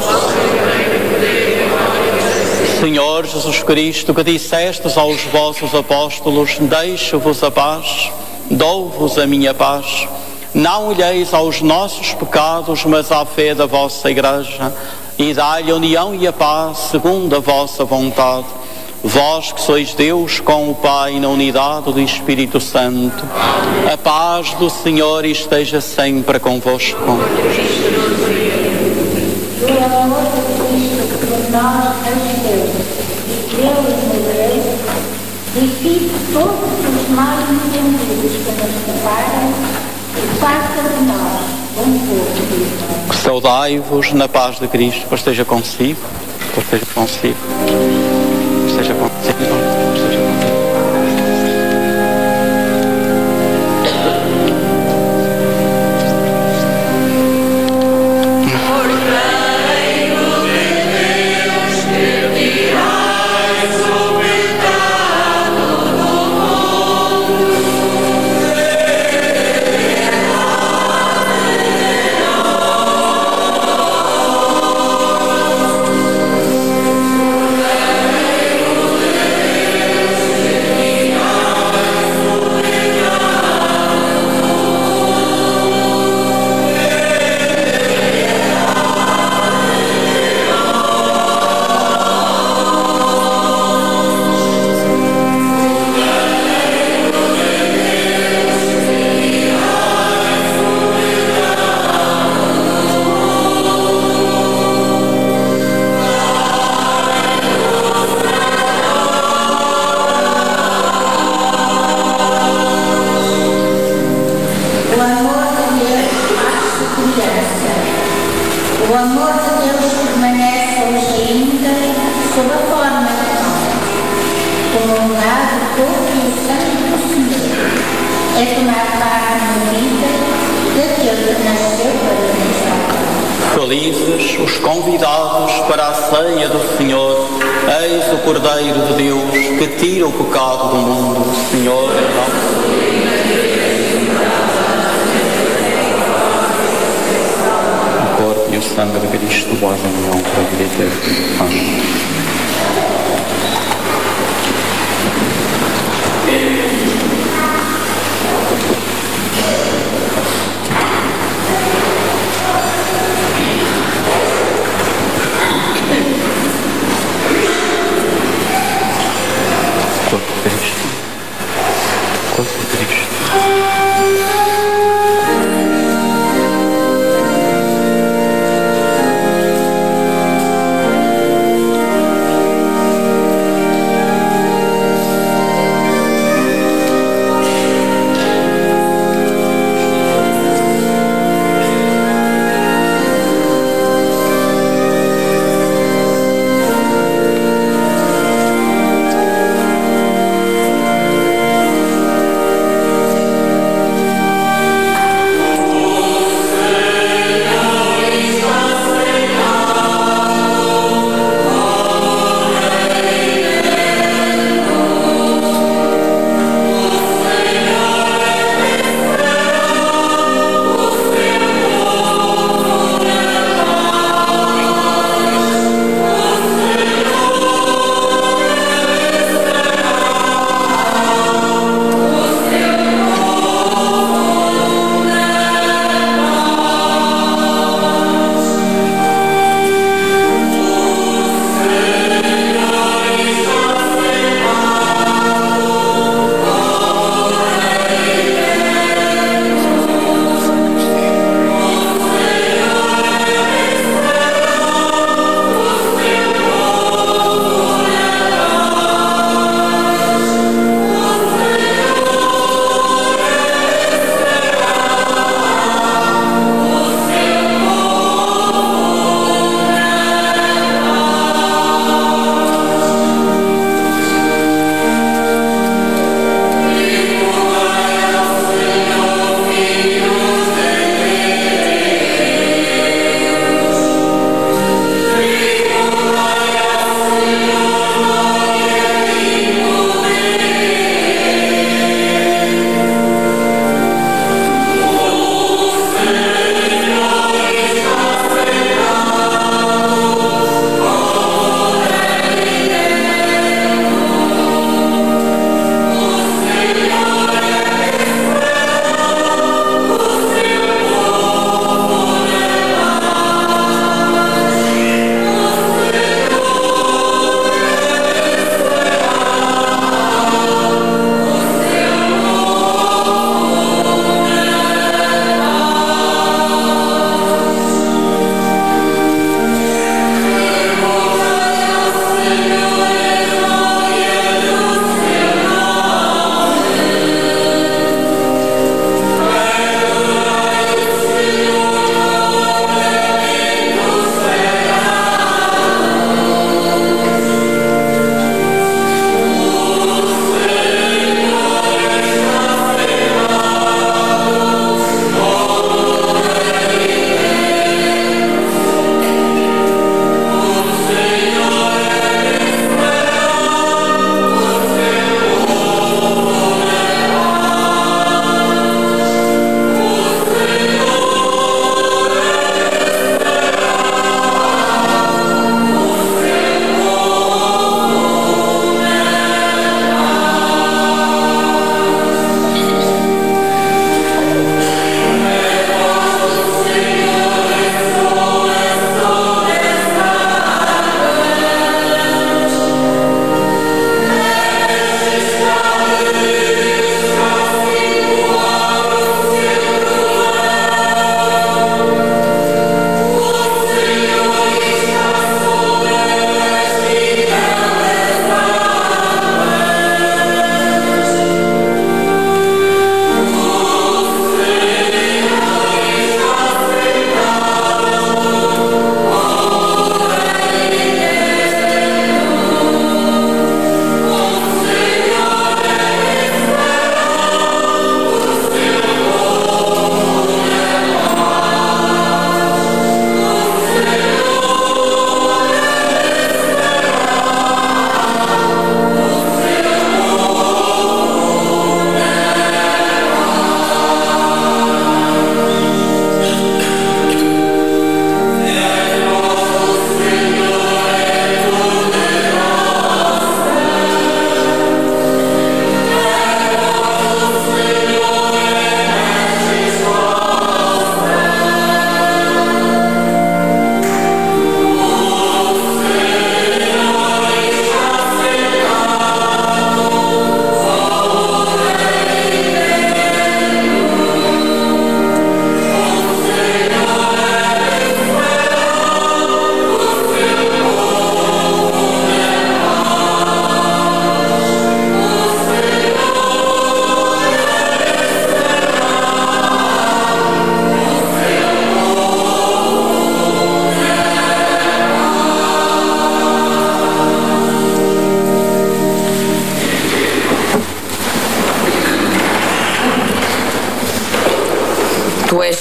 Senhor Jesus Cristo, que dissestes aos vossos apóstolos: deixo-vos a paz, dou-vos a minha paz. Não olheis aos nossos pecados, mas à fé da vossa Igreja, e dai-lhe a união e a paz segundo a vossa vontade. Vós que sois Deus com o Pai na unidade do Espírito Santo, a paz do Senhor esteja sempre convosco. O amor de Cristo por nós recebeu, e Deus morreu, e fique todos os males entendidos que nos separam, e faça de nós um povo de irmãos. Saudai-vos na paz de Cristo, que esteja consigo, que esteja consigo, que esteja consigo, que esteja consigo. sob a forma de pão, comungado do corpo e o sangue do Senhor, é tomar parte na vida daquele que nasceu para nos salvar. Felizes os convidados para a ceia do Senhor. Eis o Cordeiro de Deus que tira o pecado do mundo. Senhor, é nosso. O corpo e o sangue de Cristo guardam união para a vida eterna. Amém. Corpo de Cristo. Corpo de Cristo.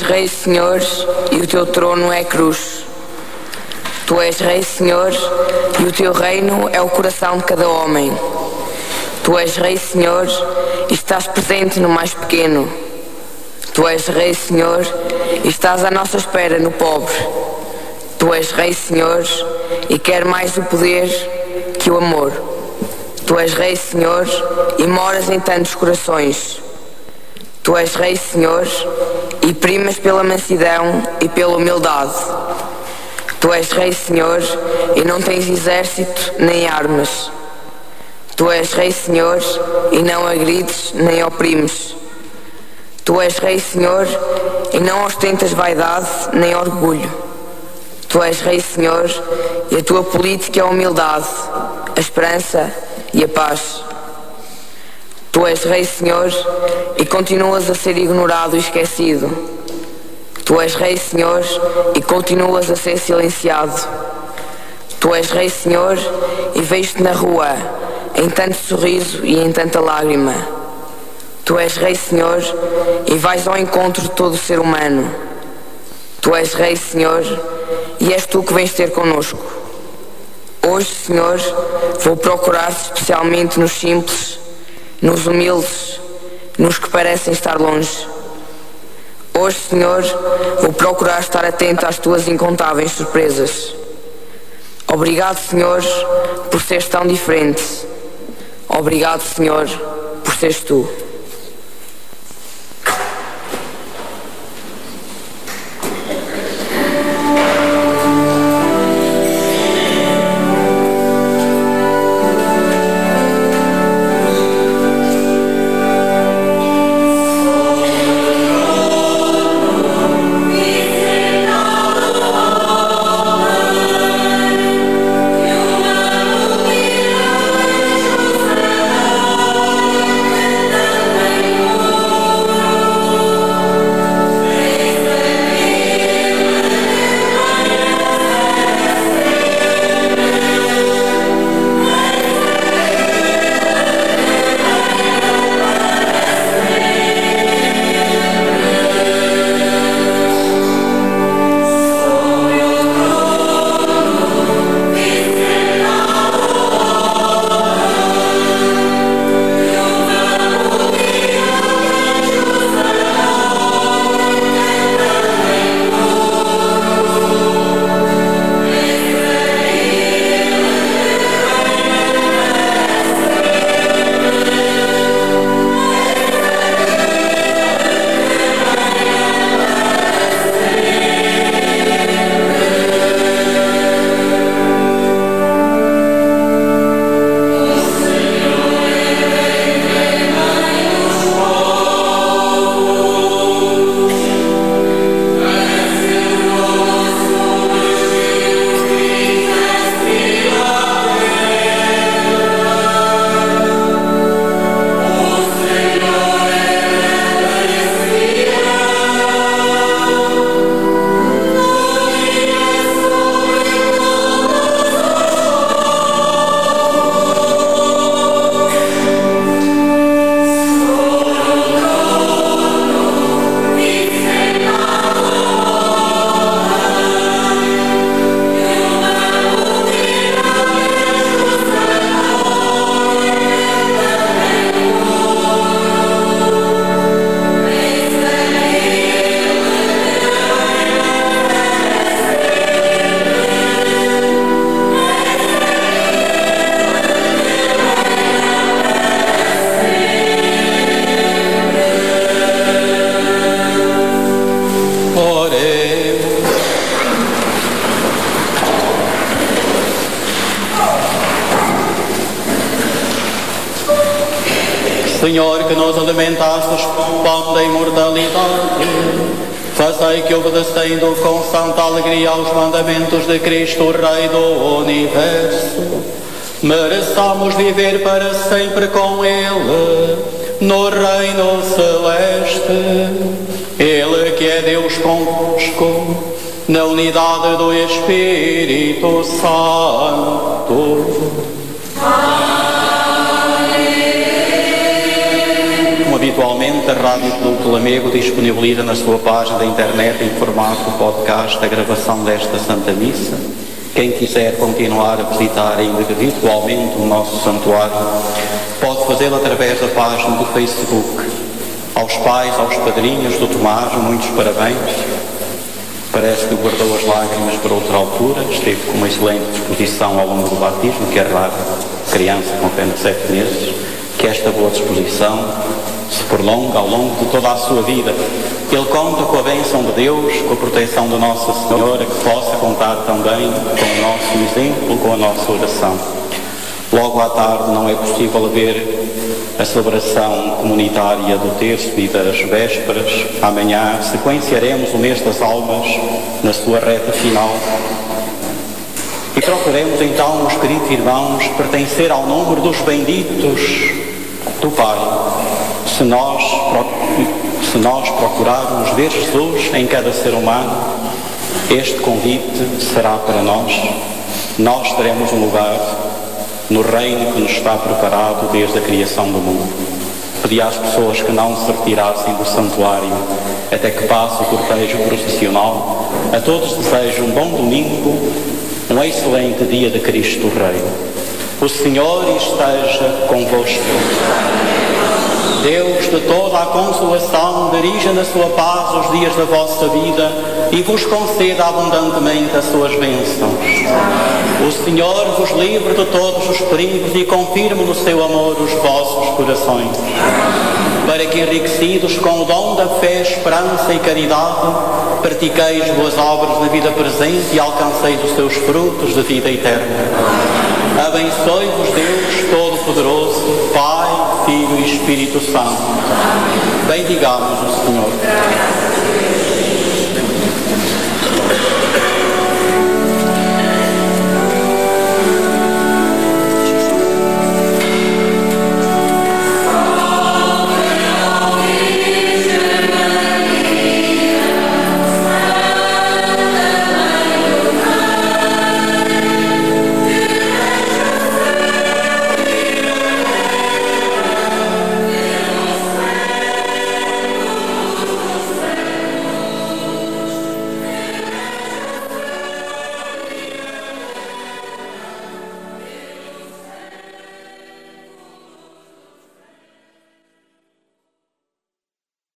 Rei, Senhor, e o teu trono é cruz. Tu és Rei, Senhor, e o teu reino é o coração de cada homem. Tu és Rei, Senhor, e estás presente no mais pequeno. Tu és Rei, Senhor, e estás à nossa espera no pobre. Tu és Rei, Senhor, e quer mais o poder que o amor. Tu és Rei, Senhor, e moras em tantos corações. Tu és Rei, Senhor, e primas pela mansidão e pela humildade. Tu és Rei, Senhor, e não tens exército nem armas. Tu és Rei, Senhor, e não agrides nem oprimes. Tu és Rei, Senhor, e não ostentas vaidade nem orgulho. Tu és Rei, Senhor, e a tua política é a humildade, a esperança e a paz. Tu és Rei, Senhor, e continuas a ser ignorado e esquecido. Tu és Rei, Senhor, e continuas a ser silenciado. Tu és Rei, Senhor, e vejo-te na rua, em tanto sorriso e em tanta lágrima. Tu és Rei, Senhor, e vais ao encontro de todo o ser humano. Tu és Rei, Senhor, e és tu que vens ter connosco. Hoje, Senhor, vou procurar-te especialmente nos simples, nos humildes, nos que parecem estar longe. Hoje, Senhor, vou procurar estar atento às tuas incontáveis surpresas. Obrigado, Senhor, por seres tão diferente. Obrigado, Senhor, por seres tu. Senhor, que nos alimentastes com o pão da imortalidade, fazei que, obedecendo com santa alegria aos mandamentos de Cristo, Rei do Universo, mereçamos viver para sempre com Ele, no reino celeste. Ele que é Deus convosco, na unidade do Espírito Santo. Igualmente, a Rádio Clube Lamego disponibiliza na sua página da internet em formato podcast a gravação desta Santa Missa. Quem quiser continuar a visitar ainda virtualmente o nosso santuário, pode fazê-lo através da página do Facebook. Aos pais, aos padrinhos do Tomás, muitos parabéns. Parece que guardou as lágrimas para outra altura, esteve com uma excelente disposição ao longo do batismo, que é raro, criança com apenas sete meses, que esta boa disposição se prolonga ao longo de toda a sua vida. Ele conta com a bênção de Deus, com a proteção de Nossa Senhora, que possa contar também com o nosso exemplo, com a nossa oração. Logo à tarde não é possível haver a celebração comunitária do terço e das vésperas. Amanhã sequenciaremos o mês das almas na sua reta final e procuremos então, meus queridos irmãos, pertencer ao número dos benditos do Pai. Se nós, se nós procurarmos ver Jesus em cada ser humano, este convite será para nós. Nós teremos um lugar no reino que nos está preparado desde a criação do mundo. Pedi às pessoas que não se retirassem do santuário até que passe o cortejo processional. A todos desejo um bom domingo, um excelente dia de Cristo Rei. O Senhor esteja convosco. Deus de toda a consolação, dirija na sua paz os dias da vossa vida e vos conceda abundantemente as suas bênçãos. O Senhor vos livre de todos os perigos e confirme no seu amor os vossos corações, para que, enriquecidos com o dom da fé, esperança e caridade, pratiqueis boas obras na vida presente e alcanceis os seus frutos de vida eterna. Abençoe-vos Deus Todo-Poderoso, Pai, Filho e Espírito Santo. Bendigamos o Senhor.